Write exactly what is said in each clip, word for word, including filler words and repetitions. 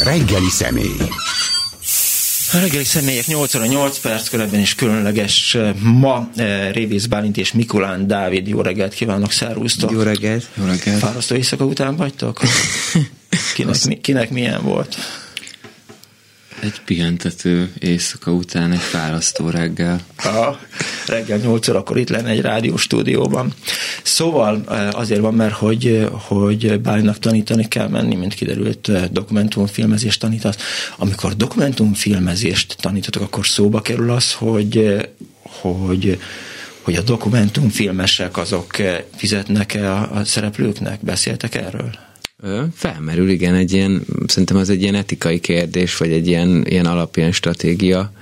Reggeli személy. A reggeli személyek nyolc óra nyolc perc körben is különleges ma Révész Bálint és Mikulán Dávid. Jó reggelt kívánok, szervusztok! Jó reggelt! Jó reggelt! Fárasztó éjszaka után vagytok? Kinek, mi, kinek milyen volt? Egy pihentető éjszaka után egy fárasztó reggel. A reggel nyolc órakor itt lenne egy rádióstúdióban. Szóval azért van, mert hogy, hogy Bálintnak tanítani kell menni, mint kiderült, dokumentumfilmezést tanítasz. Amikor dokumentumfilmezést tanítatok, akkor szóba kerül az, hogy, hogy, hogy a dokumentumfilmesek azok fizetnek-e a, a szereplőknek? Beszéltek erről? Felmerül, igen, egy ilyen, szerintem az egy ilyen etikai kérdés, vagy egy ilyen, ilyen alapján stratégia.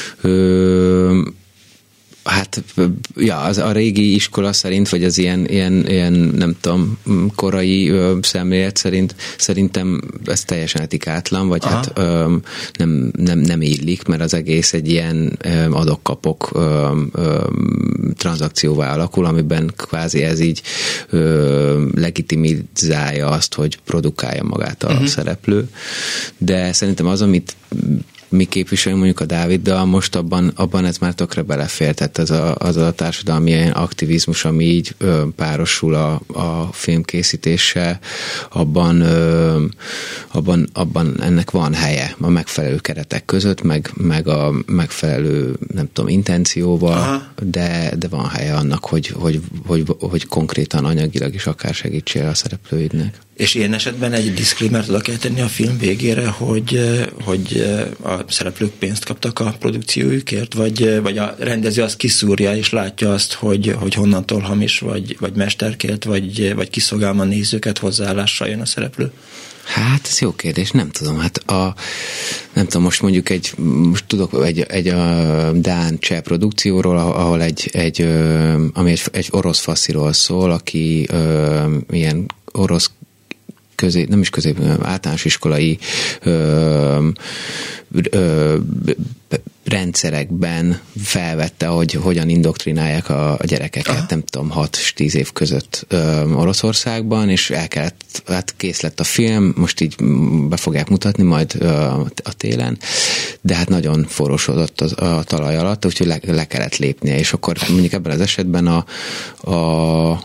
Ö, hát, ja, az a régi iskola szerint, vagy az ilyen, ilyen, ilyen nem tudom, korai ö, szemlélet szerint, szerintem ez teljesen etikátlan, vagy Aha. hát ö, nem, nem, nem illik, mert az egész egy ilyen ö, adok-kapok ö, ö, tranzakcióvá alakul, amiben kvázi ez így ö, legitimizálja azt, hogy produkálja magát a uh-huh. szereplő. De szerintem az, amit mi képviselünk mondjuk a Dáviddal, most abban, abban ez már tökre belefér, tehát az a, az a társadalmi aktivizmus, ami így ö, párosul a, a filmkészítéssel, abban, ö, abban, abban ennek van helye a megfelelő keretek között, meg, meg a megfelelő, nem tudom, intencióval, de, de van helye annak, hogy, hogy, hogy, hogy konkrétan anyagilag is akár segítsél a szereplőidnek. És ilyen esetben egy diszklémert oda kell tenni a film végére, hogy, hogy a szereplők pénzt kaptak a produkciójukért, vagy, vagy a rendező az kiszúrja és látja azt, hogy, hogy honnantól hamis, vagy, vagy mesterkélt, vagy, vagy kiszolgálma nézőket, hozzáállással jön a szereplő? Hát ez jó kérdés, nem tudom. Hát a, nem tudom, most mondjuk egy, most tudok egy, egy a dán cseh produkcióról, ahol egy, egy ami egy, egy orosz fasziról szól, aki ö, ilyen orosz közé, nem is közép, általános iskolai ö, ö, rendszerekben felvette, hogy hogyan indoktrinálják a, a gyerekeket, Aha. nem tudom, hat-tíz év között ö, Oroszországban, és el kellett, hát kész lett a film, most így be fogják mutatni majd ö, a télen, de hát nagyon forrósodott a, a talaj alatt, úgyhogy le, le kellett lépnie, és akkor mondjuk ebben az esetben a, a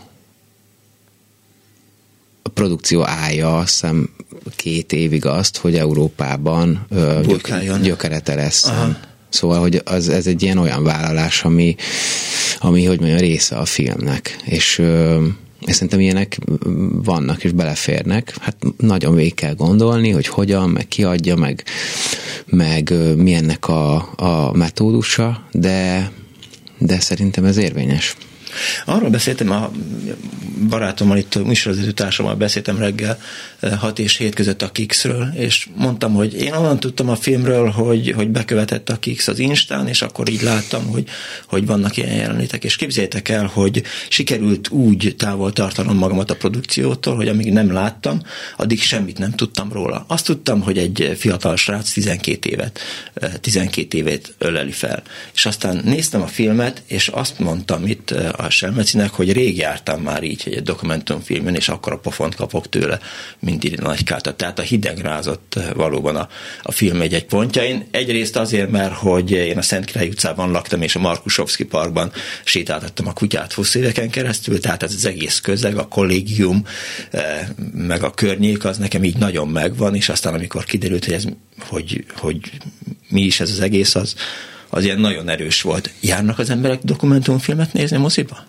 a produkció állja azt hiszem két évig azt, hogy Európában gyök, gyökeret eresszen. Szóval, hogy az, ez egy ilyen olyan vállalás, ami, ami hogy mondjam, része a filmnek. És, és szerintem ilyenek vannak és beleférnek. Hát nagyon végig kell gondolni, hogy hogyan, meg ki adja, meg, meg mi ennek a, a metódusa, de, de szerintem ez érvényes. Arról beszéltem a barátommal, itt műsorvezető társammal beszéltem reggel hat és hét között a Kiksről, és mondtam, hogy én onnan tudtam a filmről, hogy, hogy bekövetett a Kiks az Instán, és akkor így láttam, hogy, hogy vannak ilyen jelenétek, és képzeljétek el, hogy sikerült úgy távol tartanom magamat a produkciótól, hogy amíg nem láttam, addig semmit nem tudtam róla. Azt tudtam, hogy egy fiatal srác tizenkét évet, tizenkét évét öleli fel. És aztán néztem a filmet, és azt mondtam itt a Selmecinek, hogy rég jártam már így egy dokumentumfilmen, és akkor a pofont kapok tőle, mint így nagykáltat. Tehát a hideg rázott valóban a, a film egy-egy pontjain. Egyrészt azért, mert hogy én a Szentkirály utcában laktam, és a Markusovszki parkban sétáltattam a kutyát hosszú éveken keresztül, tehát ez az egész közeg, a kollégium, meg a környék, az nekem így nagyon megvan, és aztán amikor kiderült, hogy, ez, hogy, hogy mi is ez az egész, az az ilyen nagyon erős volt. Járnak az emberek dokumentumfilmet nézni moziba?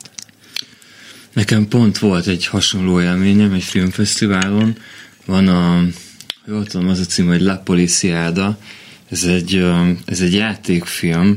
Nekem pont volt egy hasonló élményem egy filmfesztiválon. Van a, jól tudom, az a cím, hogy La Policiada. Ez egy, ez egy játékfilm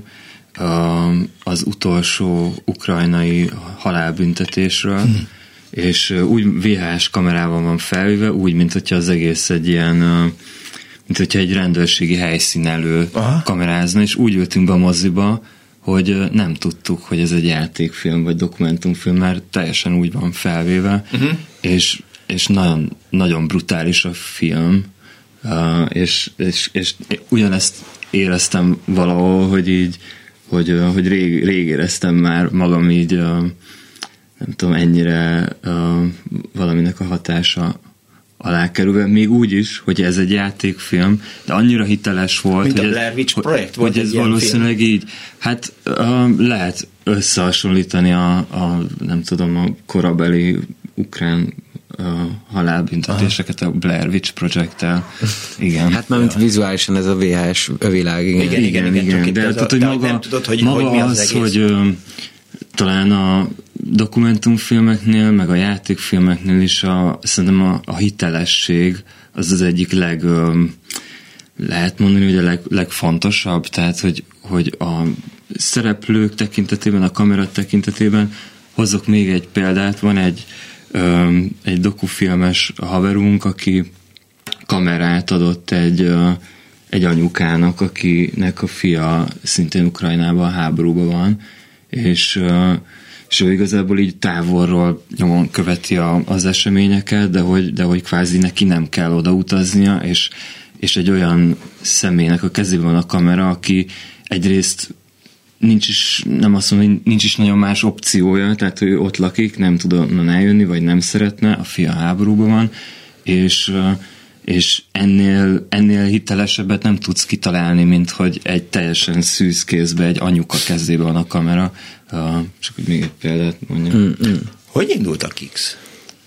az utolsó ukrajnai halálbüntetésről, hmm. és úgy vé há es kamerával van felvéve, úgy, mint hogyha az egész egy ilyen mint hogyha egy rendőrségi helyszín elő Aha. kamerázna, és úgy ültünk be a moziba, hogy nem tudtuk, hogy ez egy játékfilm, vagy dokumentumfilm, mert teljesen úgy van felvéve, uh-huh. és, és nagyon, nagyon brutális a film, uh, és, és, és ugyanezt éreztem valahol, hogy így, hogy, uh, hogy rég, rég éreztem már magam így, uh, nem tudom, ennyire uh, valaminek a hatása alá kerülve, még úgy is, hogy ez egy játékfilm, de annyira hiteles volt, mint hogy a Blair Witch projekt volt, hogy ez valószínűleg film. Így, hát uh, lehet összehasonlítani a, a nem tudom, a korabeli ukrán uh, halálbüntetéseket a Blair Witch projekttel. Igen. Hát már mint ja. vizuálisan ez a vé há es világ. Igen, igen, igen. igen, igen. De tehát, hogy maga, nem tudod, hogy, maga hogy mi az, az, az hogy uh, talán a dokumentumfilmeknél, meg a játékfilmeknél is a, szerintem a, a hitelesség az az egyik leg, lehet mondani, hogy a leg, legfontosabb, tehát, hogy, hogy a szereplők tekintetében, a kamera tekintetében hozok még egy példát, van egy, egy dokufilmes haverunk, aki kamerát adott egy, egy anyukának, akinek a fia szintén Ukrajnában háborúban van, és és ő igazából így távolról nyomon követi a, az eseményeket, de hogy, de hogy kvázi neki nem kell odautaznia, és, és egy olyan személynek a kezében van a kamera, aki egyrészt nincs is, nem azt mondom, hogy nincs is nagyon más opciója, tehát ő ott lakik, nem tud onnan eljönni, vagy nem szeretne, a fia háborúban van, és, és ennél, ennél hitelesebbet nem tudsz kitalálni, mint hogy egy teljesen szűz kézbe, egy anyuka kezében van a kamera. Uh, csak hogy még egy példát mondjam. Mm-mm. Hogy indult a Kix?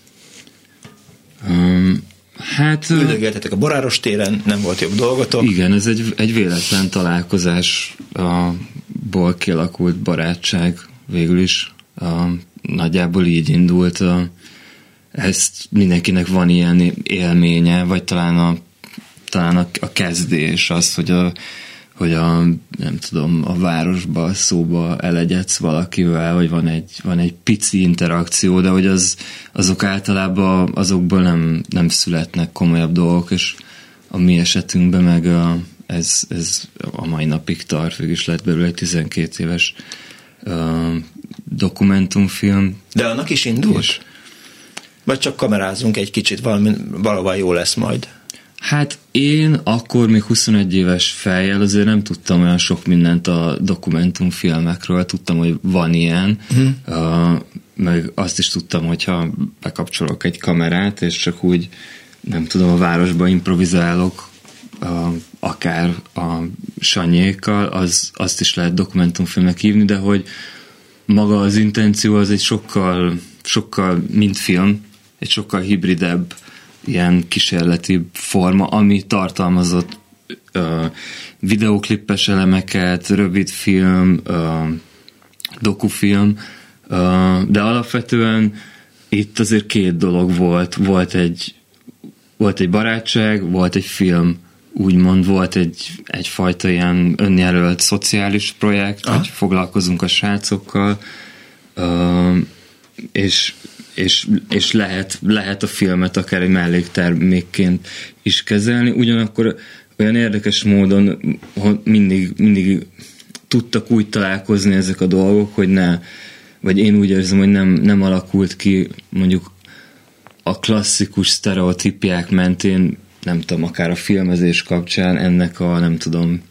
Um, hát... Üldögéltetek a Boráros téren, nem volt jobb dolgotok. Igen, ez egy, egy véletlen találkozásból kialakult barátság végül is. Uh, nagyjából így indult. Uh, ezt mindenkinek van ilyen élménye, vagy talán a, talán a, a kezdés az, hogy a hogy a, nem tudom, a városba szóba elegyedsz valakivel, hogy van egy, van egy pici interakció, de hogy az, azok általában azokból nem, nem születnek komolyabb dolgok, és a mi esetünkben meg a, ez, ez a mai napig tart, végülis lett belőle egy tizenkét éves uh, dokumentumfilm. De annak is indult? És, vagy csak kamerázunk egy kicsit, valami, valahol jó lesz majd? Hát én akkor még huszonegy éves fejjel azért nem tudtam olyan sok mindent a dokumentumfilmekről, tudtam, hogy van ilyen, uh-huh. uh, meg azt is tudtam, hogyha bekapcsolok egy kamerát, és csak úgy, nem tudom, a városba improvizálok, uh, akár a Sanyékkal, az, azt is lehet dokumentumfilmnek hívni, de hogy maga az intenció az egy sokkal, sokkal, mint film, egy sokkal hibridebb ilyen kísérleti forma, ami tartalmazott uh, videóklippes elemeket, rövid film, uh, dokufilm, uh, de alapvetően itt azért két dolog volt. Volt egy, volt egy barátság, volt egy film, úgymond volt egy, egyfajta ilyen önjelölt szociális projekt, Aha. hogy foglalkozunk a srácokkal, uh, és És, és lehet, lehet a filmet akár egy melléktermékként is kezelni, ugyanakkor olyan érdekes módon hogy mindig, mindig tudtak úgy találkozni ezek a dolgok, hogy ne, vagy én úgy érzem, hogy nem, nem alakult ki mondjuk a klasszikus sztereotípiák mentén, nem tudom, akár a filmezés kapcsán ennek a, nem tudom,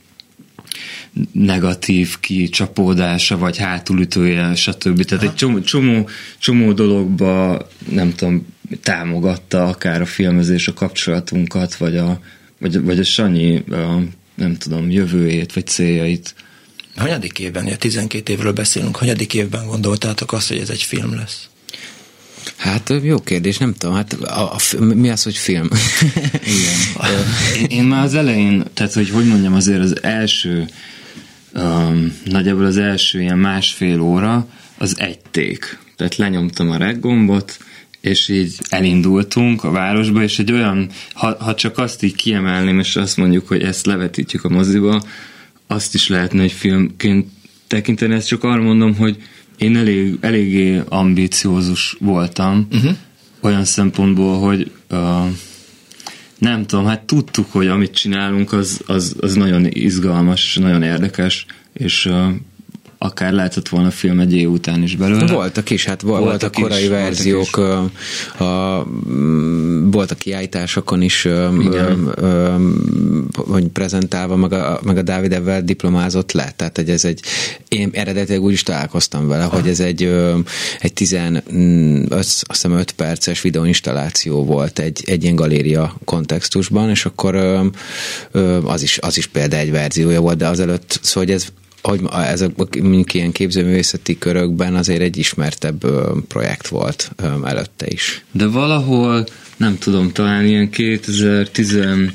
negatív kicsapódása, vagy hátulütője, stb. Tehát egy csomó, csomó, csomó dologba, nem tudom, támogatta akár a filmezés a kapcsolatunkat, vagy a, vagy, vagy a Sanyi, a, nem tudom, jövőjét, vagy céljait. Hanyadik évben, ja, tizenkét évről beszélünk, hanyadik évben gondoltátok azt, hogy ez egy film lesz? Hát jó kérdés, nem tudom, hát a, a, mi az, hogy film? Igen. én, én már az elején, tehát hogy hogy mondjam, azért az első um, nagyjából az első ilyen másfél óra az egy ték. Tehát lenyomtam a rec gombot, és így elindultunk a városba, és egy olyan, ha, ha csak azt így kiemelném, és azt mondjuk, hogy ezt levetítjük a moziba, azt is lehetne egy filmként tekinteni, ezt csak arra mondom, hogy én elég, eléggé ambíciózus voltam, uh-huh. olyan szempontból, hogy uh, nem tudom, hát tudtuk, hogy amit csinálunk, az, az, az nagyon izgalmas, és nagyon érdekes, és uh, akár lehetett volna film egy év után is belőle. Voltak is, hát voltak, voltak korai is, verziók, voltak, a, a, voltak kiállításokon is, ö, ö, hogy prezentálva, meg a, meg a Dávid ebben diplomázott le, tehát hogy ez egy, én eredetileg úgy is találkoztam vele, ah. hogy ez egy, ö, egy tizenöt, azt hiszem öt perces videóinstalláció volt egy, egy ilyen galéria kontextusban, és akkor ö, ö, az, is, az is például egy verziója volt, de azelőtt, szóval hogy ez hogy ez a, mondjuk ilyen képzőművészeti körökben azért egy ismertebb ö, projekt volt ö, előtte is. De valahol, nem tudom, talán ilyen kétezer-tizenhárom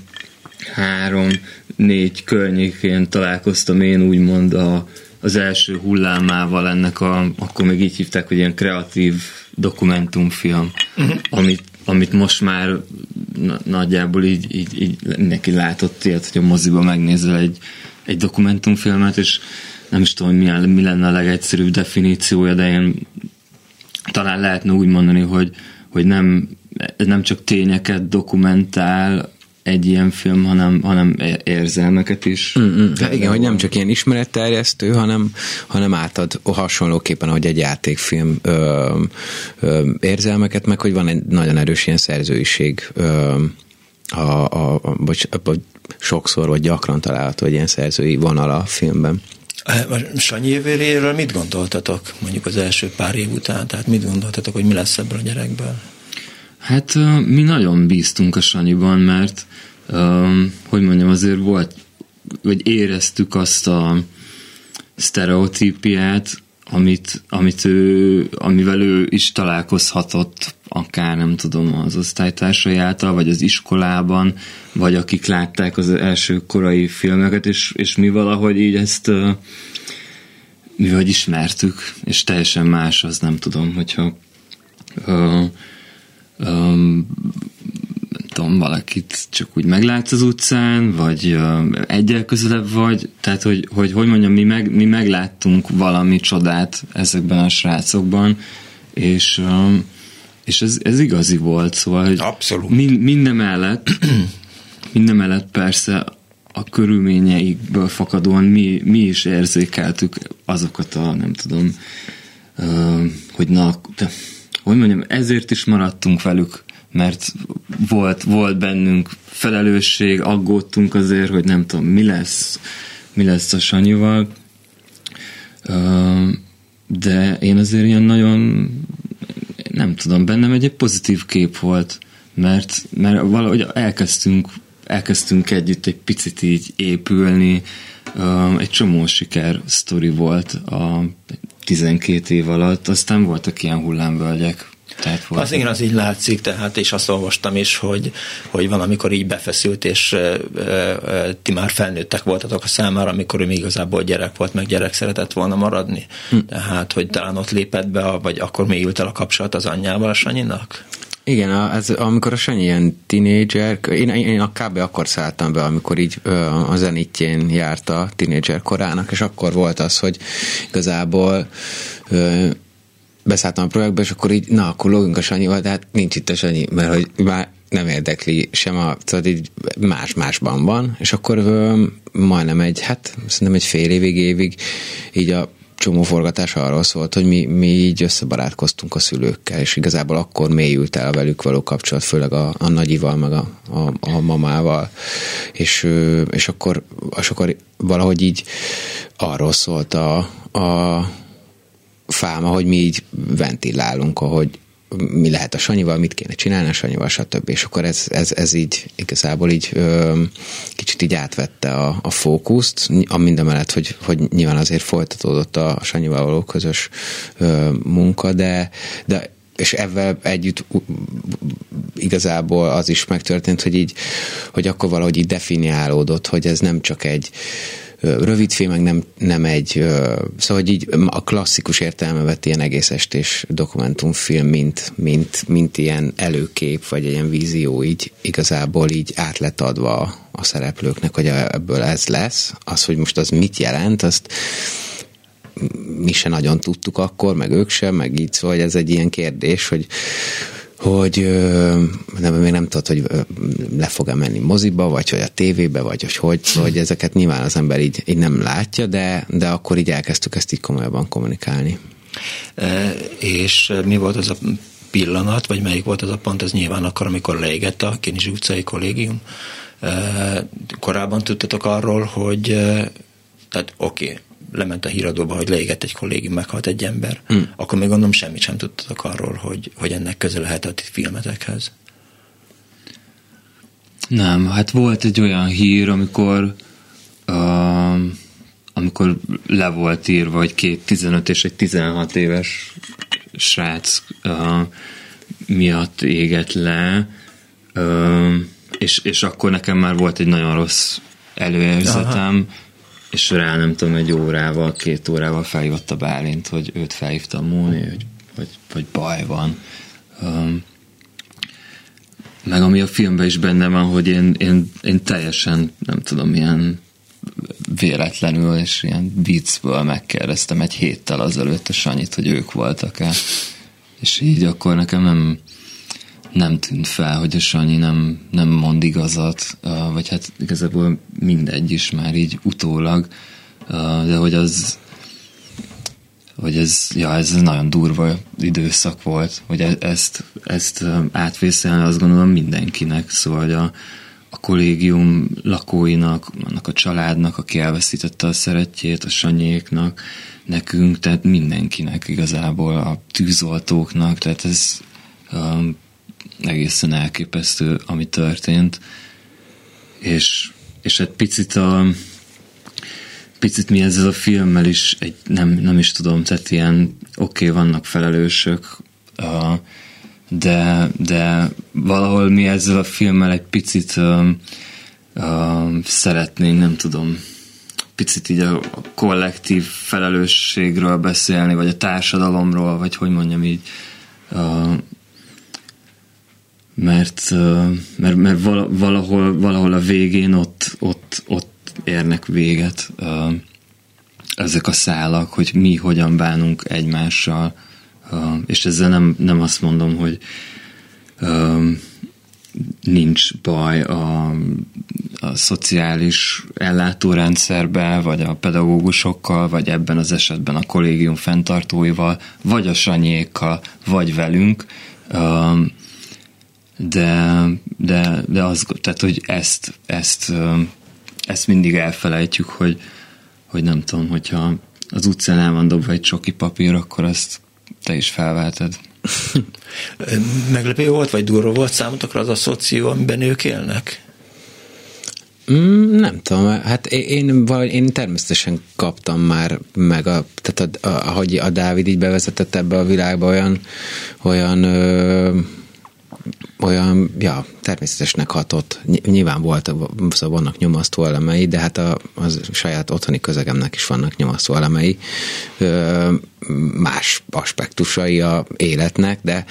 négy környékén találkoztam én úgymond a, az első hullámával ennek a, akkor még így hívták, hogy ilyen kreatív dokumentumfilm, uh-huh. amit, amit most már na, nagyjából így, így, így neki látott ilyet, hogy a moziba megnézel egy egy dokumentumfilmet, és nem is tudom, mi, mi lenne a legegyszerűbb definíciója, de én talán lehetne úgy mondani, hogy, hogy nem, nem csak tényeket dokumentál egy ilyen film, hanem, hanem érzelmeket is. Mm-hmm. De igen, hogy nem csak ilyen ismeretterjesztő, hanem, hanem átad hasonlóképpen, ahogy egy játékfilm ö, ö, érzelmeket, meg hogy van egy nagyon erős ilyen szerzőiség ö, a, a, a, vagy, vagy sokszor vagy gyakran található egy ilyen szerzői vonal a filmben. A Sanyi jövőjéről mit gondoltatok mondjuk az első pár év után? Tehát mit gondoltatok, hogy mi lesz ebből a gyerekből? Hát mi nagyon bíztunk a Sanyiban, mert hogy mondjam, azért volt, vagy éreztük azt a sztereotípiát, amit, amit ő, amivel ő is találkozhatott, akár nem tudom, az osztálytársai által, vagy az iskolában, vagy akik látták az első korai filmeket, és, és mi valahogy így ezt mi vagy ismertük, és teljesen más az, nem tudom, hogyha uh, um, tudom, valakit csak úgy meglátsz az utcán, vagy uh, egyel közelebb vagy, tehát, hogy, hogy, hogy mondjam, mi, meg, mi megláttunk valami csodát ezekben a srácokban, és, uh, és ez, ez igazi volt, szóval, hogy abszolút. Min, minden mellett, minden mellett persze a körülményeikből fakadóan mi, mi is érzékeltük azokat a, nem tudom, uh, hogy na, de, hogy mondjam, ezért is maradtunk velük, mert volt, volt bennünk felelősség, aggódtunk azért, hogy nem tudom, mi lesz, mi lesz a Sanyival, de én azért ilyen nagyon, nem tudom, bennem egy, egy pozitív kép volt, mert, mert valahogy elkezdtünk, elkezdtünk együtt egy picit így épülni, egy csomó siker sztori volt a tizenkét év alatt, aztán voltak ilyen hullámvölgyek. Az igen, az így látszik, tehát, és azt olvastam is, hogy, hogy van, amikor így befeszült, és e, e, ti már felnőttek voltatok a számára, amikor ő még igazából gyerek volt, meg gyerek szeretett volna maradni. Hm. Tehát, hogy talán ott lépett be, vagy akkor mélyült el a kapcsolat az anyjával, a Sanyinak? Igen, az, amikor a Sanyi ilyen tínédzser, én, én a kb. Akkor szálltam be, amikor így ö, a zenitjén járt a tínédzser korának, és akkor volt az, hogy igazából ö, beszálltam a projektbe, és akkor így, na, akkor lógunk a Sanyival, de hát nincs itt a Sanyi, mert hogy már nem érdekli sem a, tehát így más-másban van, és akkor ö, majdnem egy, hát szerintem egy fél évig, évig így a csomó forgatás arról szólt, hogy mi, mi így összebarátkoztunk a szülőkkel, és igazából akkor mélyült el a velük való kapcsolat, főleg a, a nagyival, meg a, a, a mamával, és, és, akkor, és akkor valahogy így arról szólt a, a fáma, hogy mi így ventilálunk, ahogy mi lehet a Sanyival, mit kéne csinálni a Sanyival, stb. És akkor ez, ez, ez így igazából így ö, kicsit így átvette a, a fókuszt, a mindemellett, hogy, hogy nyilván azért folytatódott a Sanyival való közös ö, munka, de, de és ezzel együtt igazából az is megtörtént, hogy így, hogy akkor valahogy így definiálódott, hogy ez nem csak egy rövidfilm, meg nem, nem egy, szóval hogy így a klasszikus értelme vett ilyen egész estés dokumentumfilm, mint, mint, mint ilyen előkép, vagy ilyen vízió, így igazából így át lett adva a, a szereplőknek, hogy ebből ez lesz. Az, hogy most az mit jelent, azt mi se nagyon tudtuk akkor, meg ők sem, meg így, szóval ez egy ilyen kérdés, hogy hogy nem, még nem tudod, hogy le fog-e menni moziba, vagy hogy a tévébe, vagy hogy, hogy, hogy ezeket nyilván az ember így, így nem látja, de, de akkor így elkezdtük ezt így komolyabban kommunikálni. E, és mi volt az a pillanat, vagy melyik volt az a pont, ez nyilván akkor, amikor leégett a Kinizsi utcai kollégium. E, korábban tudtatok arról, hogy e, tehát oké, okay, lement a híradóba, hogy leégett egy kollégium, meghalt egy ember, hmm. akkor még gondolom semmit sem tudtatok arról, hogy, hogy ennek köze lehet a ti filmetekhez. Nem, hát volt egy olyan hír, amikor uh, amikor le volt írva, hogy két tizenöt és egy tizenhat éves srác uh, miatt égett le, uh, és, és akkor nekem már volt egy nagyon rossz előérzetem, aha. És rá nem tudom, egy órával, két órával felhívott a Bálint, hogy őt felhívta a Móni, hogy, hogy, hogy baj van. Um, meg ami a filmben is benne van, hogy én, én, én teljesen, nem tudom, ilyen véletlenül és ilyen viccből megkérdeztem egy héttel azelőtt a Sanyit, hogy ők voltak-e. És így akkor nekem nem, nem tűnt fel, hogy a Sanyi nem, nem mond igazat, vagy hát igazából mindegy is már így utólag, de hogy az hogy ez, ja, ez nagyon durva időszak volt, hogy ezt, ezt átvészelni azt gondolom mindenkinek, szóval hogy a, a kollégium lakóinak, annak a családnak, aki elveszítette a szerettjét, a Sanyéknak, nekünk, tehát mindenkinek igazából, a tűzoltóknak, tehát ez um, egészen elképesztő, ami történt. És, és egy picit a picit mi ezzel a filmmel is egy, nem, nem is tudom, tehát ilyen oké, okay, vannak felelősök, uh, de, de valahol mi ezzel a filmmel egy picit uh, uh, szeretnénk, nem tudom, picit így a kollektív felelősségről beszélni, vagy a társadalomról, vagy hogy mondjam így, uh, mert, uh, mert, mert valahol, valahol a végén ott, ott, ott érnek véget uh, ezek a szálak, hogy mi hogyan bánunk egymással, uh, és ezzel nem, nem azt mondom, hogy uh, nincs baj a, a szociális ellátórendszerben, vagy a pedagógusokkal, vagy ebben az esetben a kollégium fenntartóival, vagy a Sanyékkal, vagy velünk, uh, de, de, de az, tehát, hogy ezt, ezt, uh, ezt mindig elfelejtjük, hogy, hogy nem tudom, hogyha az utcán el van dobva egy csoki papír, akkor azt te is felveheted. Meglepő volt, vagy durva volt számotokra az a szoció, amiben ők élnek? Mm, nem tudom, hát én, én, én természetesen kaptam már meg, a, tehát a, a, ahogy a Dávid így bevezetett ebbe a világba, olyan olyan ö, olyan, ja, természetesnek hatott. Nyilván volt, szóval vannak nyomasztó elemei, de hát a, az saját otthoni közegemnek is vannak nyomasztó elemei, ö, más aspektusai a életnek, de,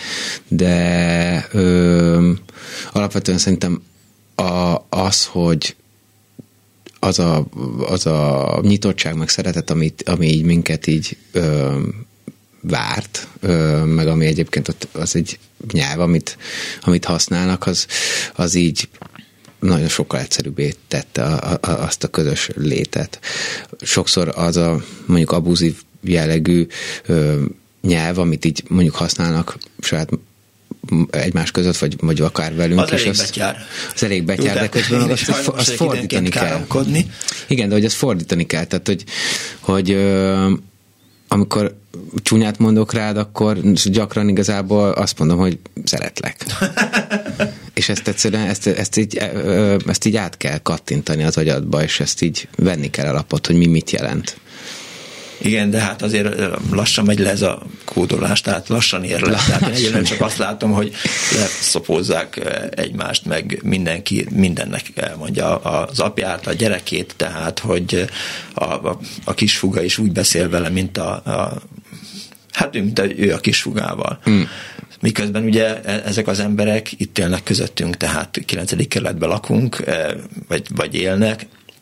de ö, alapvetően szerintem a, az, hogy az a, az a nyitottság meg szeretet, amit, ami így minket így ö, várt, meg ami egyébként ott az egy nyelv, amit, amit használnak, az, az így nagyon sokkal egyszerűbbé tette a, a, azt a közös létet. Sokszor az a mondjuk abúzív jellegű ö, nyelv, amit így mondjuk használnak saját egymás között, vagy, vagy akár velünk. Az elég betyár. Az elég betyár, de közben azt, azt, azt fordítani kell. Káromkodni. Igen, de hogy ezt fordítani kell. Tehát, hogy, hogy ö, amikor csúnyát mondok rád, akkor gyakran igazából azt mondom, hogy szeretlek. És ezt egyszerűen, ezt, ezt, így, ezt így át kell kattintani az agyadba, és ezt így venni kell alapot, hogy mi mit jelent. Igen, de hát azért lassan megy le ez a kódolás, tehát lassan ér le. Tehát én egyébként csak azt látom, hogy leszopózzák egymást, meg mindenki mindennek elmondja az apját, a gyerekét, tehát, hogy a, a, a kisfuga is úgy beszél vele, mint a, a hát mint a, ő a kisfugával. Hmm. Miközben ugye ezek az emberek itt élnek közöttünk, tehát kilencedik kerületben lakunk, vagy, vagy élnek,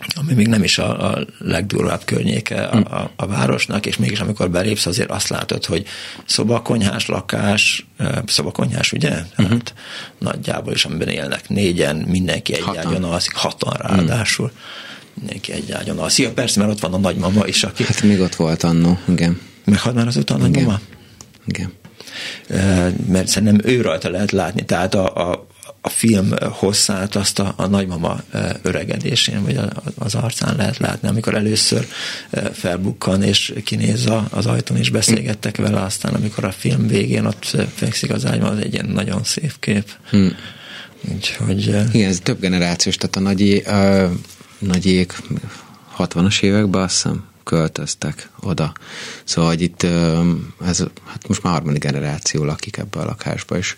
ami még nem is a, a legdurvább környéke a, a, a városnak, és mégis amikor belépsz, azért azt látod, hogy szobakonyhás lakás, szobakonyhás, ugye? Hát uh-huh. nagyjából is, amiben élnek négyen, mindenki egy ágyon alszik, hatan ráadásul. Uh-huh. Mindenki egy ágyon alszik. Ja, persze, mert ott van a nagymama is, aki... Hát még ott volt annó, igen. Meghalt már azután a nagymama? Igen. Mert szerintem ő rajta lehet látni, tehát a, a, a film hosszát azt a, a nagymama öregedésén, vagy a, az arcán lehet látni, amikor először felbukkan, és kinéz az ajtón, és beszélgettek vele, aztán amikor a film végén ott fekszik az ágyban, az egy ilyen nagyon szép kép. Hmm. Úgyhogy... Igen, ez több generációs, tehát a nagyi, a nagyiék hatvanas években azt hiszem költöztek oda. Szóval, hogy itt ez, hát most már harmadik generáció lakik ebbe a lakásba, és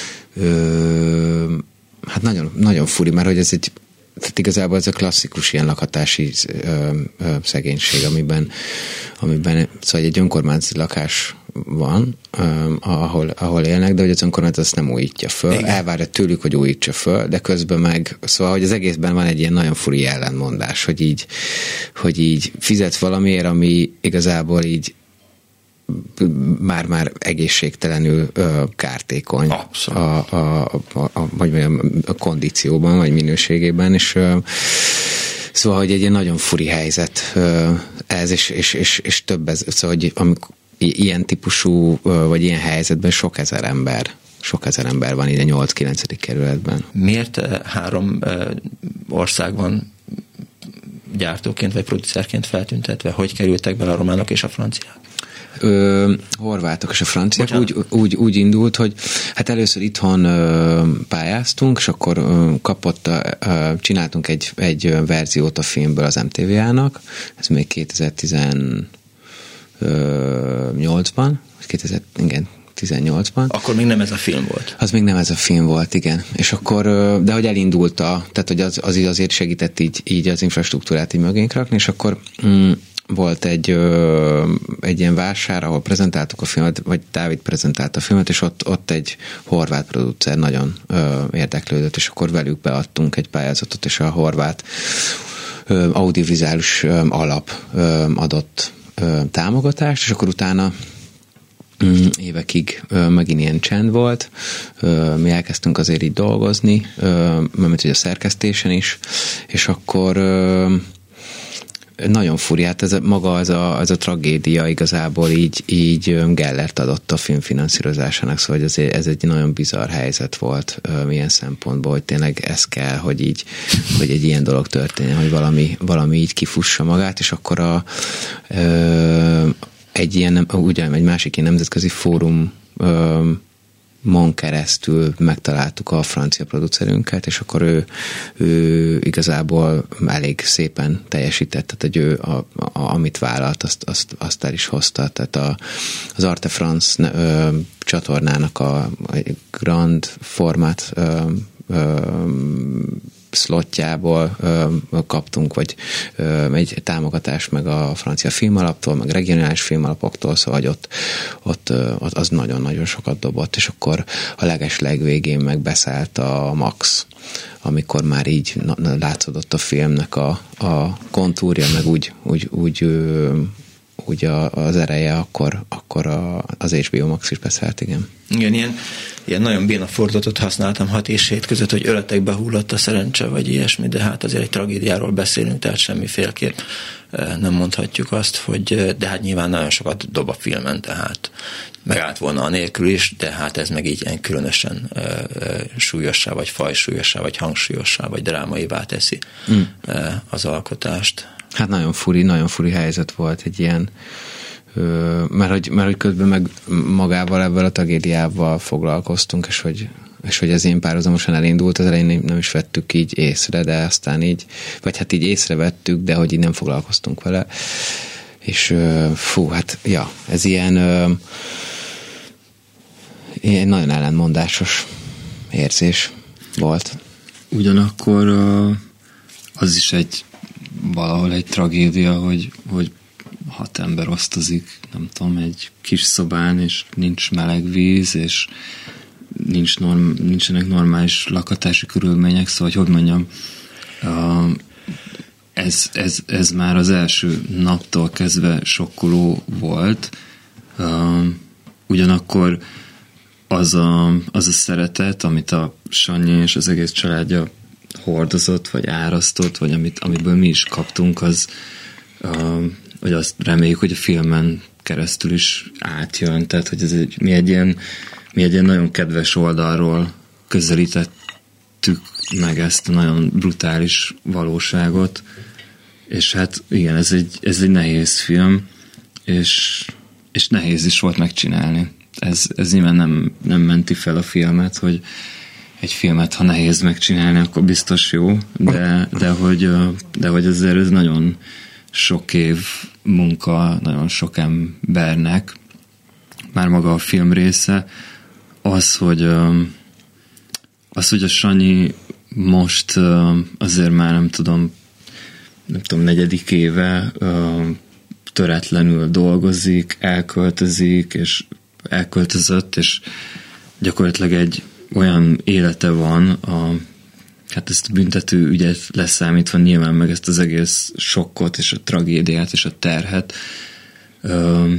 ö, hát nagyon, nagyon furi, mert hogy ez egy, tehát igazából ez a klasszikus ilyen lakhatási ö, ö, szegénység, amiben, amiben szóval egy önkormányzati lakás van, ö, ahol, ahol élnek, de hogy az önkormányzat azt nem újítja föl. Igen. Elvárja tőlük, hogy újítsa föl, de közben meg, szóval, hogy az egészben van egy ilyen nagyon furi ellentmondás, hogy így, hogy így fizetsz valamiért, ami igazából így már-már egészségtelenül ö, kártékony a, a, a, a, a, vagy a kondícióban, vagy minőségében, és ö, szóval, hogy egy ilyen nagyon furi helyzet ö, ez, és, és, és, és több ez, szóval, hogy amikor ilyen típusú, ö, vagy ilyen helyzetben sok ezer ember sok ezer ember van ide nyolc-kilencedik kerületben. Miért három ország van gyártóként, vagy producerként feltüntetve? Hogy kerültek bele a románok és a franciák? Ö, horvátok és a franciák úgy, úgy, úgy indult, hogy hát először itthon ö, pályáztunk, és akkor ö, kapott, ö, csináltunk egy, egy verziót a filmből az em té vé á-nak, ez még kétezer-tizennyolcban, kétezer, igen, tizennyolcban. Akkor még nem ez a film volt. Az még nem ez a film volt, igen. És akkor, de hogy elindult a, tehát hogy az, az azért segített így, így az infrastruktúrát így mögénk rakni, és akkor mm, volt egy, ö, egy ilyen vásár, ahol prezentáltuk a filmet, vagy Dávid prezentálta a filmet, és ott, ott egy horvát producer nagyon ö, érdeklődött, és akkor velük beadtunk egy pályázatot, és a horvát ö, audiovizuális ö, alap ö, adott ö, támogatást, és akkor utána évekig ö, megint ilyen csend volt. Ö, mi elkezdtünk azért így dolgozni, ö, mert ugye a szerkesztésen is, és akkor ö, nagyon furi, hát ez a, maga ez a, ez a tragédia igazából így, így Gellert adott a film finanszírozásának, szóval ez, ez egy nagyon bizarr helyzet volt ö, milyen szempontból, hogy tényleg ez kell, hogy így, hogy egy ilyen dolog történjen, hogy valami, valami így kifussa magát, és akkor a ö, egy ilyen, ugye egy másik ilyen nemzetközi fórumon keresztül megtaláltuk a francia producerünket, és akkor ő, ő igazából elég szépen teljesített, tehát hogy ő a, a, amit vállalt, azt, azt, azt el is hozta. Tehát a, az Arte France ö, csatornának a, a Grand Format ö, ö, slotjából ö, kaptunk, vagy ö, egy támogatást meg a francia filmalaptól, meg regionális filmalapoktól, szóval hogy ott, ott, ott az nagyon-nagyon sokat dobott, és akkor a leges legvégén meg beszállt a Max, amikor már így na, látszódott a filmnek a, a kontúrja, meg úgy, úgy, úgy, ö, úgy a, az ereje, akkor, akkor a, az há bé o Max is beszállt, igen. Igen, ilyen, ilyen nagyon béna fordulatot használtam hat és hét között, hogy öletekbe hullott a szerencse, vagy ilyesmi, de hát azért egy tragédiáról beszélünk, tehát semmiféleképp nem mondhatjuk azt, hogy de hát nyilván nagyon sokat dob a filmen, tehát megállt volna a nélkül is, de hát ez meg így ilyen különösen uh, uh, súlyossá, vagy fajsúlyossá, vagy hangsúlyossá, vagy drámaivá teszi mm. uh, az alkotást. Hát nagyon furi, nagyon furi helyzet volt egy ilyen, ö, mert, hogy, mert hogy közben meg magával ebből a tragédiával foglalkoztunk, és hogy, és hogy ez én párhuzamosan elindult, az elején nem is vettük így észre, de aztán így, vagy hát így észrevettük, de hogy így nem foglalkoztunk vele. És ö, fú, hát ja, ez ilyen, ö, ilyen nagyon ellentmondásos érzés volt. Ugyanakkor ö, az is egy valahol egy tragédia, hogy, hogy hat ember osztozik, nem tudom, egy kis szobán, és nincs meleg víz, és nincs norm, nincsenek normális lakhatási körülmények, szóval, hogy hogy mondjam, uh, ez, ez, ez már az első naptól kezdve sokkoló volt. Uh, ugyanakkor az a, az a szeretet, amit a Sanyi és az egész családja hordozott, vagy árasztott, vagy amit, amiből mi is kaptunk, az, uh, hogy azt reméljük, hogy a filmen keresztül is átjön. Tehát, hogy ez egy, mi, egy ilyen, mi egy ilyen nagyon kedves oldalról közelítettük meg ezt a nagyon brutális valóságot, és hát igen, ez egy, ez egy nehéz film, és, és nehéz is volt megcsinálni. Ez, ez nyilván nem, nem menti fel a filmet, hogy egy filmet, ha nehéz megcsinálni, akkor biztos jó, de, de, hogy, de hogy azért ez nagyon sok év munka, nagyon sok embernek, már maga a film része, az, hogy az, hogy a Sanyi most azért már nem tudom, nem tudom, negyedik éve töretlenül dolgozik, elköltözik, és elköltözött, és gyakorlatilag egy olyan élete van, a, hát ezt a büntető ügyet leszámítva nyilván, meg ezt az egész sokkot, és a tragédiát, és a terhet, ö,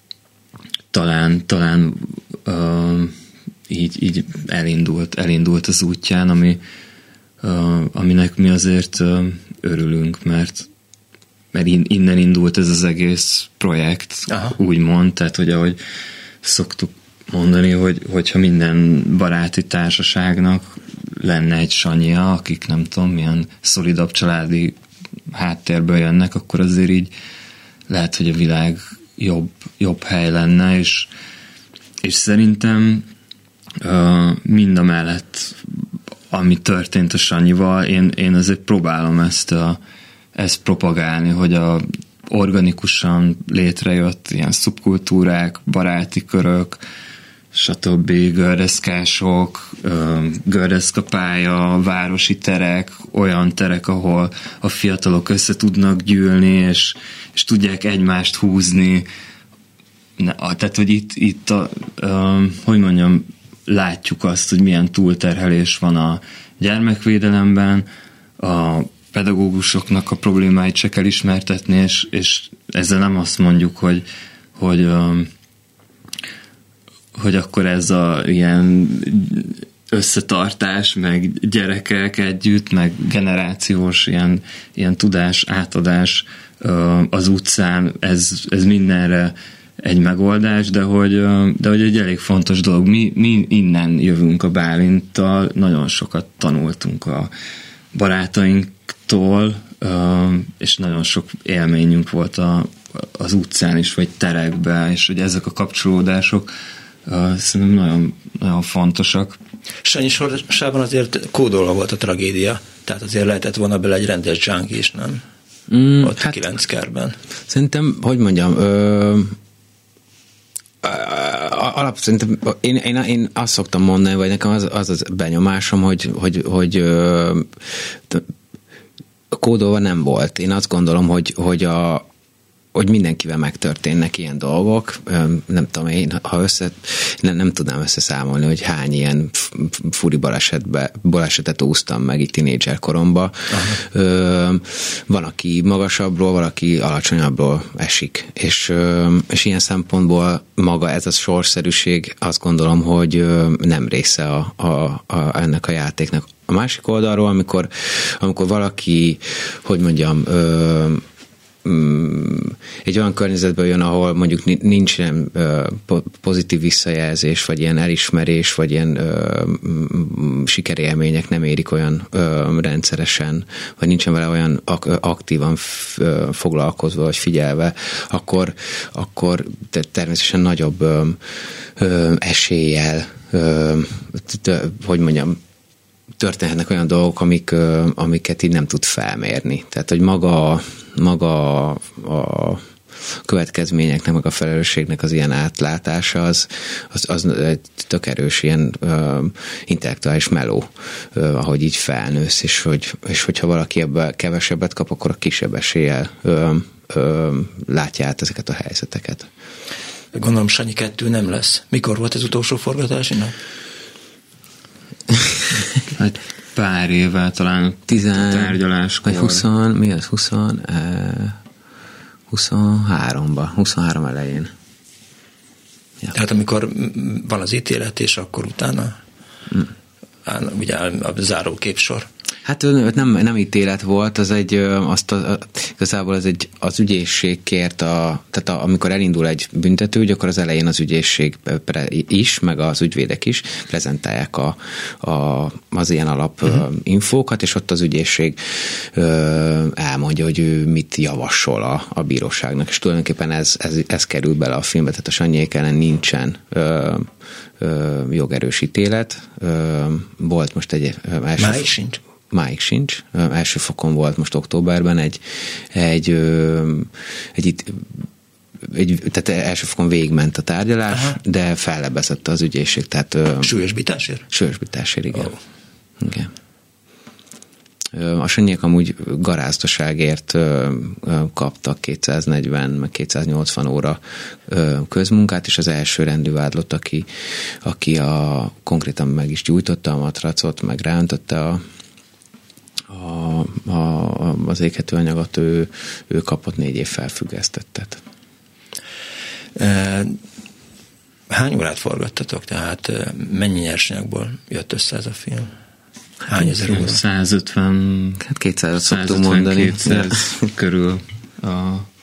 talán, talán ö, így, így elindult, elindult az útján, ami, ö, aminek mi azért ö, örülünk, mert mert innen indult ez az egész projekt, aha, úgymond, tehát hogy ahogy szoktuk mondani, hogy, hogyha minden baráti társaságnak lenne egy Sanyija, akik nem tudom, milyen szolidabb családi háttérből jönnek, akkor azért így lehet, hogy a világ jobb, jobb hely lenne, és, és szerintem uh, mind a mellett, ami történt a Sanyival, én, én azért próbálom ezt, a, ezt propagálni, hogy a organikusan létrejött ilyen szubkultúrák, baráti körök, stb. Gördeszkások, gördeszkapálya, városi terek, olyan terek, ahol a fiatalok össze tudnak gyűlni, és, és tudják egymást húzni. Tehát, hogy itt, itt a, a, hogy mondjam, látjuk azt, hogy milyen túlterhelés van a gyermekvédelemben, a pedagógusoknak a problémáit se kell ismertetni, és, és ezzel nem azt mondjuk, hogy, hogy, hogy akkor ez a ilyen összetartás, meg gyerekek együtt, meg generációs ilyen, ilyen tudás átadás az utcán, ez, ez mindenre egy megoldás, de hogy, de hogy egy elég fontos dolog. Mi, mi innen jövünk a Bálinttal, nagyon sokat tanultunk a barátainktól, és nagyon sok élményünk volt a, az utcán is, vagy terekben, és hogy ezek a kapcsolódások szerintem nagyon, nagyon fontosak. Sanyi sorsában azért kódolva volt a tragédia, tehát azért lehetett volna bele egy rendes junkie is, nem? Mm, ott hát, kilenc kerben. Szerintem, hogy mondjam, ö, alap, szerintem én, én, én azt szoktam mondani, vagy nekem az az, az benyomásom, hogy, hogy, hogy ö, kódolva nem volt. Én azt gondolom, hogy, hogy a hogy mindenkivel megtörténnek ilyen dolgok. Nem tudom, én ha össze, nem, nem tudnám összeszámolni, hogy hány ilyen furi balesetbe, balesetet úsztam meg itt tínédzser koromban. Van, aki magasabbról, valaki alacsonyabbról esik. És, és ilyen szempontból maga ez a sorszerűség, azt gondolom, hogy nem része a, a, a, ennek a játéknak. A másik oldalról, amikor, amikor valaki, hogy mondjam, egy olyan környezetből jön, ahol mondjuk nincsen pozitív visszajelzés, vagy ilyen elismerés, vagy ilyen sikerélmények nem érik olyan rendszeresen, vagy nincsen vele olyan aktívan foglalkozva, vagy figyelve, akkor, akkor természetesen nagyobb eséllyel, hogy mondjam, történhetnek olyan dolgok, amik, amiket így nem tud felmérni. Tehát, hogy maga, maga a következményeknek, meg a felelősségnek az ilyen átlátása, az, az, az egy tök erős ilyen uh, intellektuális meló, uh, ahogy így felnősz, és, hogy, és hogyha valaki ebből kevesebbet kap, akkor a kisebb eséllyel uh, uh, látja át ezeket a helyzeteket. Gondolom, Sanyi kettő nem lesz. Mikor volt az utolsó forgatásinak? Hát pár évvel talán tizen, a tárgyaláskor. vagy húsz, mi az, húsz, eh, huszonháromban, huszonhárom elején. Ja. Tehát amikor van az ítélet, és akkor utána hmm. áll, ugye áll a záró képsor. Hát nem, nem ítélet volt, az egy, azt a, igazából az egy, az ügyészség kért, a, tehát a, amikor elindul egy büntetőügy, akkor az elején az ügyészség is, meg az ügyvédek is prezentálják a, a, az ilyen alap uh-huh. infókat, és ott az ügyészség elmondja, hogy ő mit javasol a, a bíróságnak, és tulajdonképpen ez, ez, ez kerül bele a filmbe, tehát a Sanyiék ellen nincsen ö, ö, jogerős ítélet. Ö, volt most egy... Első Máig sincs. Máig sincs. Első fokon volt most októberben egy, egy, egy, egy, egy tehát első fokon végigment a tárgyalás, aha. de fellebbezette az ügyészség. Tehát, súlyosbításért? Súlyosbításért, igen. Oh. igen. A Sanyiék amúgy garázdaságért kaptak kétszáznegyven meg kétszáznyolcvan óra közmunkát, és az első rendű vádlott, aki, aki a, konkrétan meg is gyújtotta a matracot, meg ráöntötte a A, a, az éghetőanyagot, ő, ő kapott négy év felfüggesztettet. Hány órát forgattatok? Tehát mennyi nyersanyagból jött össze ez a film? Hány ezer óra? százötven Hát kétszázat szoktunk mondani. kétszáz körül a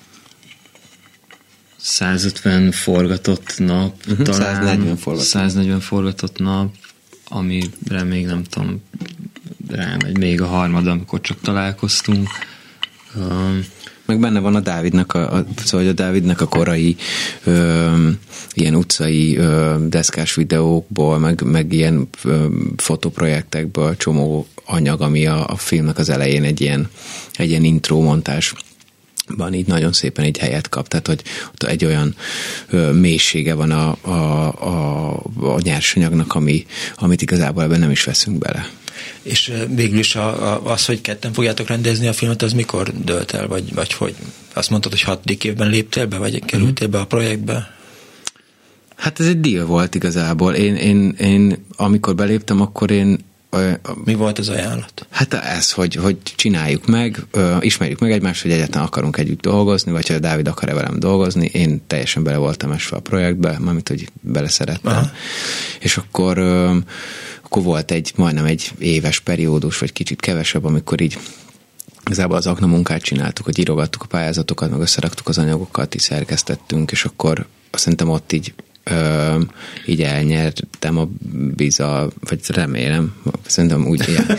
százötven forgatott nap, uh-huh, talán száznegyven forgatott. száznegyven forgatott nap, amire még nem tudom, rámegy még a harmad, amikor csak találkoztunk. Um, Meg benne van a Dávidnak a, a, szóval a Dávidnak a korai ö, ilyen utcai ö, deszkás videókból, meg, meg ilyen ö, fotoprojektekből csomó anyag, ami a, a filmnek az elején egy ilyen, egy ilyen intro montás van, így nagyon szépen így helyet kap, tehát hogy ott egy olyan ö, mélysége van a, a, a, a nyersanyagnak, ami, amit igazából ebben nem is veszünk bele. És végül is a, a, az, hogy ketten fogjátok rendezni a filmet, az mikor dölt el, vagy, vagy hogy? Azt mondtad, hogy hatodik évben léptél be, vagy kerültél be a projektbe? Hát ez egy deal volt igazából. Én, én, én amikor beléptem, akkor én... Mi volt az ajánlat? Hát ez, hogy, hogy csináljuk meg, ismerjük meg egymást, hogy egyáltalán akarunk együtt dolgozni, vagy hogy a Dávid akar-e velem dolgozni. Én teljesen bele voltam esve a projektbe, mármint, hogy beleszerettem. Aha. És akkor... akkor volt egy, majdnem egy éves periódus, vagy kicsit kevesebb, amikor így igazából az akna munkát csináltuk, hogy írogattuk a pályázatokat, meg összeraktuk az anyagokat, így szerkesztettünk, és akkor szerintem ott így ö, így elnyertem a bizal, vagy remélem, szerintem úgy ilyen.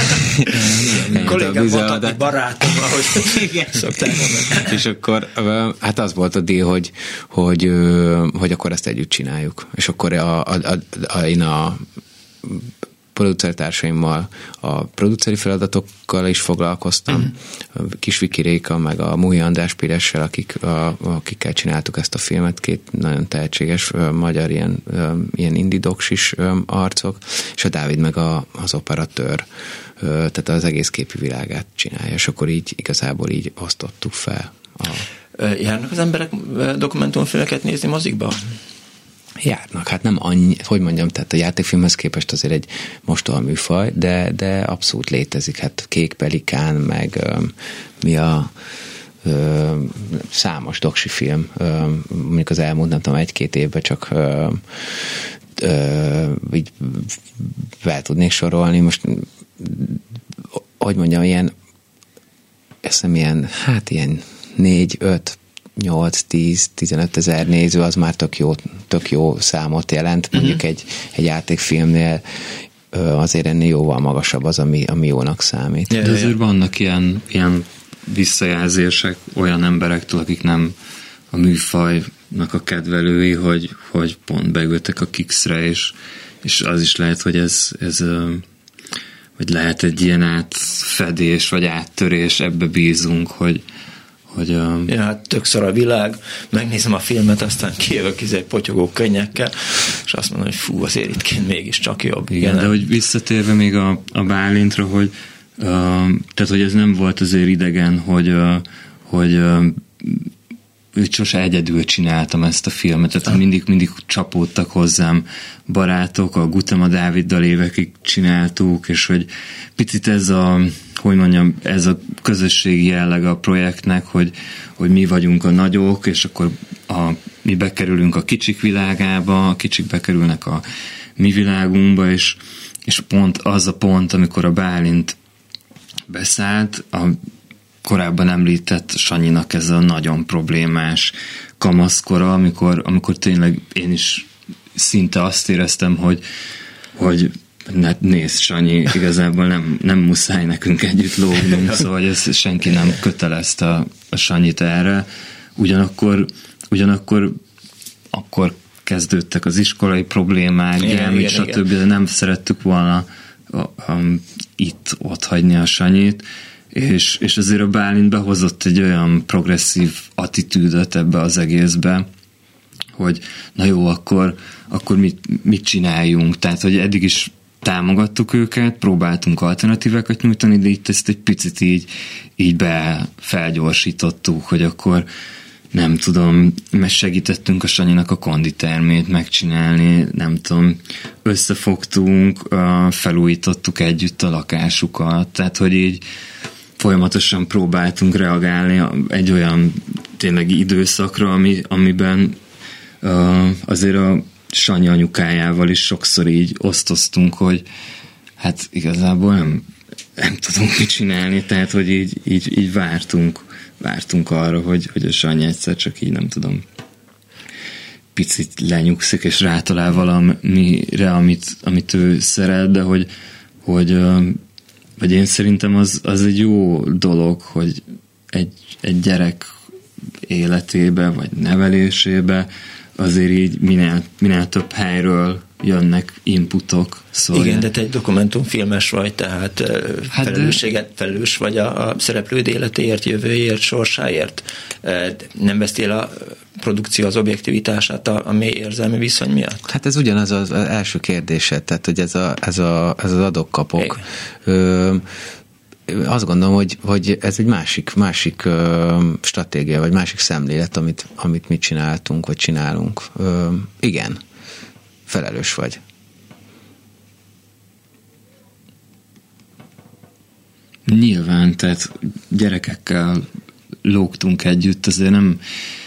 Kollégám mondta, hogy barátom, ahogy szokták mondani. És akkor hát az volt a deal, hogy, hogy, hogy akkor ezt együtt csináljuk. És akkor a, a, a, a, én a producertársaimmal a produceri feladatokkal is foglalkoztam, uh-huh. Kis Viki Réka, meg a Muhi András Piressel, akik, a, akikkel csináltuk ezt a filmet, két nagyon tehetséges magyar ilyen, ilyen indie doksis arcok, és a Dávid meg a, az operatőr, tehát az egész képi világát csinálja, és akkor így igazából így osztottuk fel. A... Járnak az emberek dokumentumfilmeket nézni mozikba? Járnak, hát nem annyi, hogy mondjam, tehát a játékfilmhez képest azért egy mostoha műfaj, de, de abszolút létezik, hát Kék Pelikán, meg ö, mi a ö, számos doksi film, ö, mondjuk az elmúlt, nem tudom, egy-két évben csak ö, ö, így fel tudnék sorolni, most hogy mondjam, ilyen eszem ilyen, hát ilyen négy, öt nyolc, tíz, tizenöt ezer néző, az már tök jó, tök jó számot jelent. Mondjuk uh-huh. egy, egy játékfilmnél azért ennél jóval magasabb az, ami, ami jónak számít. De azért vannak ilyen, ilyen visszajelzések olyan emberektől, akik nem a műfajnak a kedvelői, hogy, hogy pont beültek a Kixre, és, és az is lehet, hogy ez, ez hogy lehet egy ilyen átfedés, vagy áttörés, ebbe bízunk, hogy Hogy, um... ja, hát tökször a világ, megnézem a filmet, aztán kijövök egy potyogó könnyekkel, és azt mondom, hogy fú, azért itt kint mégiscsak jobb. Igen, igen, de hogy visszatérve még a, a Bálintra, hogy um, tehát, hogy ez nem volt azért idegen, hogy, uh, hogy um, őt sose egyedül csináltam ezt a filmet, tehát ah. mindig, mindig csapódtak hozzám barátok, a Gutema Dáviddal évekig csináltuk, és hogy picit ez a, hogy mondjam, ez a közösségi jelleg a projektnek, hogy, hogy mi vagyunk a nagyok, és akkor a, mi bekerülünk a kicsik világába, a kicsik bekerülnek a mi világunkba, és, és pont az a pont, amikor a Bálint beszállt, a korábban említett Sanyinak ez a nagyon problémás kamaszkora, amikor, amikor tényleg én is szinte azt éreztem, hogy, hogy nézd, Sanyi, igazából nem, nem muszáj nekünk együtt lógnunk, szóval ez senki nem kötelezte a, a Sanyit erre. Ugyanakkor, ugyanakkor akkor kezdődtek az iskolai problémák, gyermek, stb. De nem szerettük volna a, a, itt ott hagyni a Sanyit, és, és azért a Bálint behozott egy olyan progresszív attitűdöt ebbe az egészbe, hogy na jó, akkor, akkor mit, mit csináljunk? Tehát, hogy eddig is támogattuk őket, próbáltunk alternatívákat nyújtani, de itt ezt egy picit így, így be felgyorsítottuk, hogy akkor nem tudom, mert segítettünk a Sanyinak a konditermét megcsinálni, nem tudom, összefogtunk, felújítottuk együtt a lakásukat, tehát, hogy így folyamatosan próbáltunk reagálni egy olyan tényleg időszakra, ami, amiben uh, azért a Sanyi anyukájával is sokszor így osztoztunk, hogy hát igazából nem, nem tudunk mit csinálni, tehát hogy így, így, így vártunk, vártunk arra, hogy, hogy a Sanyi egyszer csak így nem tudom, picit lenyugszik és rátalál valamire, amit, amit ő szeret, de hogy, hogy uh, vagy én szerintem az, az egy jó dolog, hogy egy, egy gyerek életébe, vagy nevelésébe azért így minél, minél több helyről jönnek inputok. Szóval igen, de te egy dokumentumfilmes vagy, tehát hát felelősséget, felelős vagy a, a szereplőd életéért, jövőért, sorsáért. Nem vesztél a produkció az objektivitását a, a mély érzelmi viszony miatt? Hát ez ugyanaz az első kérdésed, tehát hogy ez, a, ez, a, ez az adok-kapok. Ö, azt gondolom, hogy, hogy ez egy másik, másik ö, stratégia, vagy másik szemlélet, amit, amit mi csináltunk, vagy csinálunk. Ö, igen, felelős vagy. Nyilván, tehát gyerekekkel lógtunk együtt, azért nem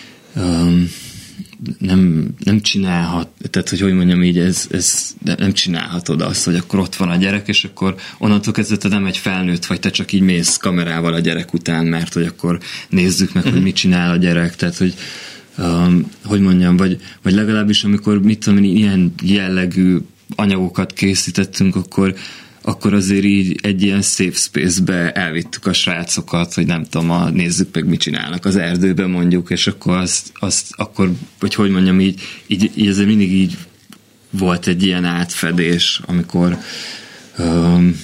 um, nem, nem csinálhat, tehát hogy hogy mondjam így, ez, ez nem csinálhatod azt, hogy akkor ott van a gyerek, és akkor onnantól kezdve te nem egy felnőtt vagy, te csak így mész kamerával a gyerek után, mert hogy akkor nézzük meg, hogy mit csinál a gyerek, tehát hogy um, hogy mondjam, vagy, vagy legalábbis amikor mit tudom, ilyen jellegű anyagokat készítettünk, akkor akkor azért így egy ilyen safe space-be elvittük a srácokat, hogy nem tudom, a, nézzük meg, mit csinálnak az erdőben mondjuk, és akkor azt, azt akkor, vagy hogy mondjam, így, így, így azért mindig így volt egy ilyen átfedés, amikor um,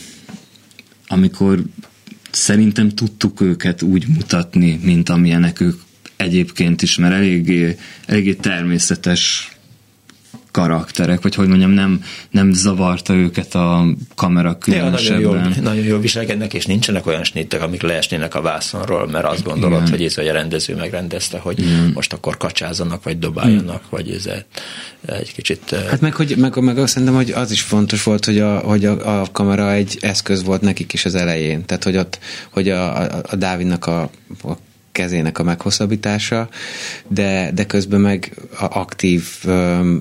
amikor szerintem tudtuk őket úgy mutatni, mint amilyenek ők egyébként is, mert eléggé, eléggé természetes karakterek, vagy hogy mondjam, nem, nem zavarta őket a kamera különösebben. Ja, nagyon, jól, nagyon jól viselkednek, és nincsenek olyan snittek, amik leesnének a vászonról, mert azt gondolod, igen, hogy ez, hogy a rendező megrendezte, hogy igen, most akkor kacsázzanak, vagy dobáljanak, hmm. vagy ez egy kicsit... Hát meg, hogy, meg, meg azt szerintem, hogy az is fontos volt, hogy, a, hogy a, a kamera egy eszköz volt nekik is az elején. Tehát, hogy ott, hogy a, a, a Dávidnak a, a kezének a meghosszabbítása, de, de közben meg aktív um,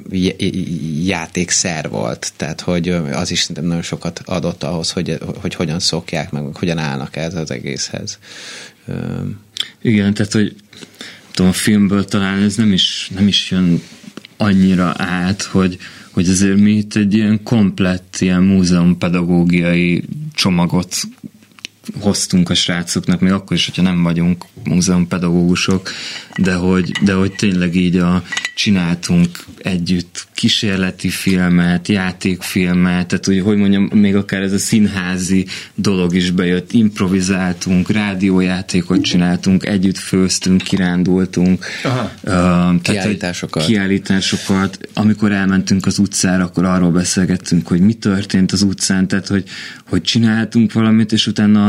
játékszer volt. Tehát, hogy az is szerintem nagyon sokat adott ahhoz, hogy, hogy hogyan szokják meg, hogyan állnak ez az egészhez. Um. Igen, tehát, hogy tudom, a filmből talán ez nem is, nem is jön annyira át, hogy, hogy azért mi itt egy ilyen komplett, ilyen múzeumpedagógiai csomagot hoztunk a srácoknak, még akkor is, hogyha nem vagyunk múzeumpedagógusok, de hogy, de hogy tényleg így a, csináltunk együtt kísérleti filmet, játékfilmet, tehát hogy, hogy mondjam, még akár ez a színházi dolog is bejött, improvizáltunk, rádiójátékot csináltunk, együtt főztünk, kirándultunk. Aha. Uh, kiállításokat. kiállításokat. Amikor elmentünk az utcára, akkor arról beszélgettünk, hogy mi történt az utcán, tehát hogy, hogy csináltunk valamit, és utána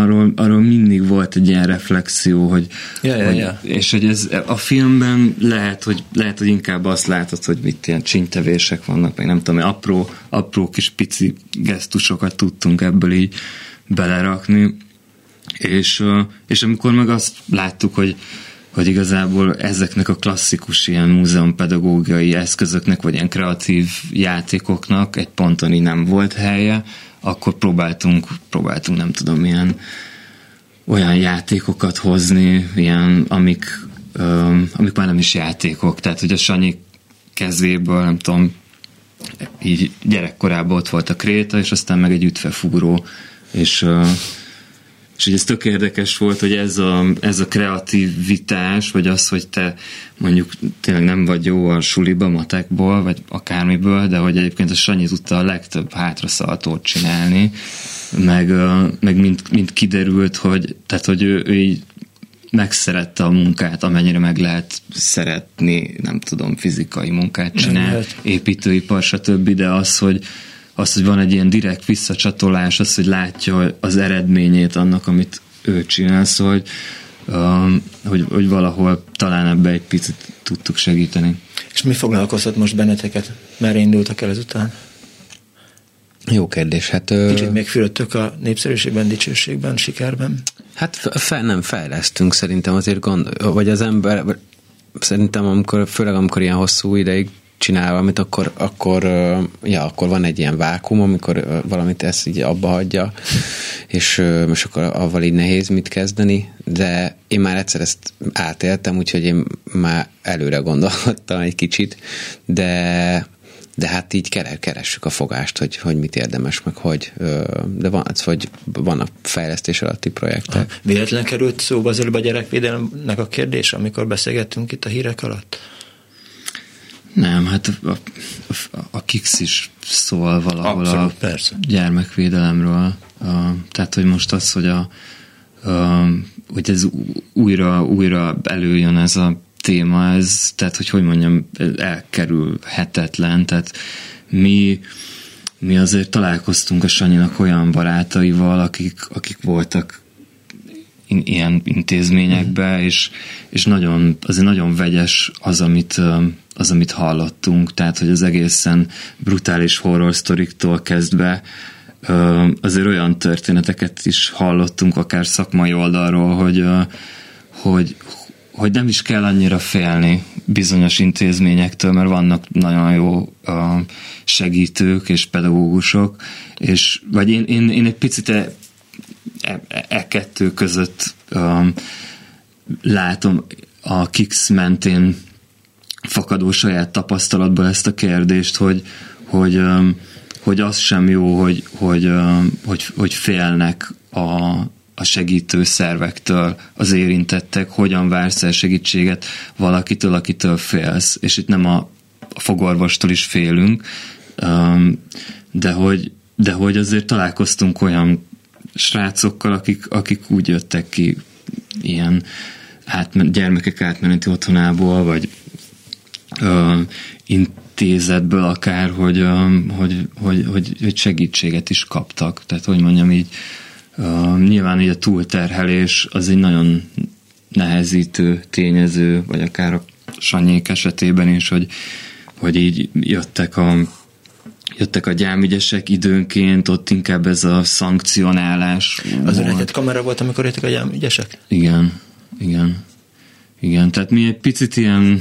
arról, arról mindig volt egy ilyen reflexió, hogy, ja, ja, hogy ja. és hogy ez a filmben lehet, hogy, lehet, hogy inkább azt látod, hogy mit ilyen csínytevések vannak, meg nem tudom, apró, apró kis pici gesztusokat tudtunk ebből így belerakni, és, és amikor meg azt láttuk, hogy hogy igazából ezeknek a klasszikus ilyen múzeumpedagógiai eszközöknek, vagy ilyen kreatív játékoknak egy ponton így nem volt helye, akkor próbáltunk, próbáltunk nem tudom, ilyen olyan játékokat hozni, ilyen, amik, öm, amik már nem is játékok. Tehát, hogy a Sanyi kezéből, nem tudom, így gyerekkorában ott volt a kréta, és aztán meg egy ütvefúró, és És hogy ez tök érdekes volt, hogy ez a, ez a kreativitás, vagy az, hogy te mondjuk tényleg nem vagy jó a suliba, matekból, vagy akármiből, de hogy egyébként a Sanyi tudta a legtöbb hátraszaltót csinálni, meg, meg mind, mind kiderült, hogy, tehát, hogy ő, ő így megszerette a munkát, amennyire meg lehet szeretni, nem tudom, fizikai munkát csinál, építőipar, stb., de az, hogy az, hogy van egy ilyen direkt visszacsatolás, az, hogy látja az eredményét annak, amit ő csinál, szóval, hogy, um, hogy, hogy valahol talán ebbe egy picit tudtuk segíteni. És mi foglalkoztat most benneteket? Merre indultak el ezután? Jó kérdés. Hát, Kicsit még fürödtök a népszerűségben, dicsőségben, sikerben? Hát fe, nem fejlesztünk szerintem azért gond, vagy az ember szerintem amikor, főleg amikor ilyen hosszú ideig csinál valamit, akkor, akkor, ja, akkor van egy ilyen vákum, amikor valamit ezt így abba hagyja, és most akkor avval így nehéz mit kezdeni, de én már egyszer ezt átéltem, úgyhogy én már előre gondolhattam egy kicsit, de, de hát így keressük a fogást, hogy, hogy mit érdemes, meg hogy, de van, hogy vannak fejlesztés alatti projektek. Véletlen került szóba az előbb a gyerekvédelemnek a kérdés, amikor beszélgettünk itt a hírek alatt? Nem, hát a, a, a Kix is szól valahol Abszolút, a persze. gyermekvédelemről. A, tehát, hogy most az, hogy, a, a, hogy ez újra, újra előjön ez a téma, ez, tehát, hogy hogy mondjam, elkerülhetetlen. Tehát mi, mi azért találkoztunk a Sanyinak olyan barátaival, akik, akik voltak ilyen intézményekbe, és, és nagyon, azért nagyon vegyes az, amit, az, amit hallottunk, tehát, hogy az egészen brutális horror sztoriktól kezdve azért olyan történeteket is hallottunk, akár szakmai oldalról, hogy, hogy, hogy nem is kell annyira félni bizonyos intézményektől, mert vannak nagyon jó segítők és pedagógusok, és vagy én, én, én egy picit e, e, e kettő között um, látom a Kix mentén fakadó saját tapasztalatból ezt a kérdést, hogy, hogy, um, hogy az sem jó, hogy, hogy, um, hogy, hogy félnek a, a segítő szervektől az érintettek, hogyan vársz el segítséget valakitől, akitől félsz, és itt nem a, a fogorvostól is félünk, um, de, hogy, de hogy azért találkoztunk olyan srácokkal, akik, akik úgy jöttek ki ilyen átmen, gyermekek átmeneti otthonából, vagy uh, intézetből akár, hogy, um, hogy, hogy, hogy, hogy segítséget is kaptak. Tehát, hogy mondjam így, uh, nyilván így a túlterhelés az egy nagyon nehezítő tényező, vagy akár a Sanyék esetében is, hogy, hogy így jöttek a jöttek a gyámügyesek időnként, ott inkább ez a szankcionálás. Az rejtett kamera volt, amikor jöttek a gyámügyesek? Igen, igen. Igen, tehát mi egy picit ilyen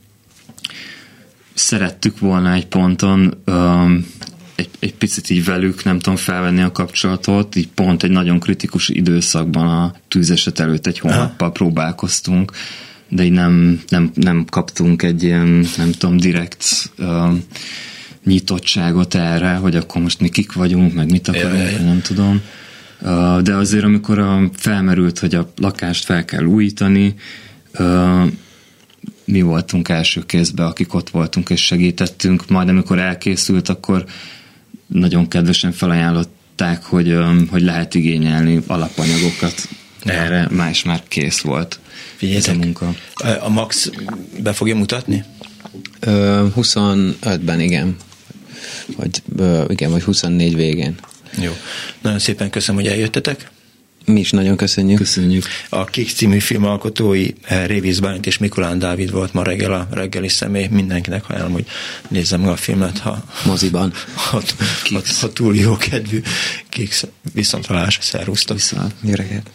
szerettük volna egy ponton um, egy, egy picit így velük, nem tudom, felvenni a kapcsolatot, így pont egy nagyon kritikus időszakban a tűzeset előtt egy hónappal próbálkoztunk, de így nem, nem, nem kaptunk egy ilyen, nem tudom, direkt um, nyitottságot erre, hogy akkor most mi kik vagyunk, meg mit akarunk, ja, ja. nem tudom. Uh, de azért, amikor a, felmerült, hogy a lakást fel kell újítani, uh, mi voltunk első kézben, akik ott voltunk és segítettünk, majd amikor elkészült, akkor nagyon kedvesen felajánlották, hogy, um, hogy lehet igényelni alapanyagokat. Ja. Erre más már kész volt. Figyeljetek, a munka. A Max be fogja mutatni? Ö, huszonötben, igen. Vagy, ö, igen, vagy huszonnégy végén. Jó. Nagyon szépen köszönöm, hogy eljöttetek. Mi is nagyon köszönjük. Köszönjük. A Kix című film alkotói Révész Bálint és Mikulán Dávid volt ma reggel a reggeli személy. Mindenkinek ajánlom, hogy nézzem meg a filmet, ha moziban. Ha, ha, ha túl jó kedvű. Kix, viszontlátásra, szervusztok. Viszont. Jó reggelt.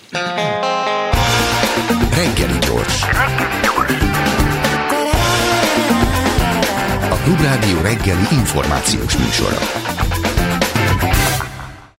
Reggeli gyors. A Klubrádió reggeli információs műsora.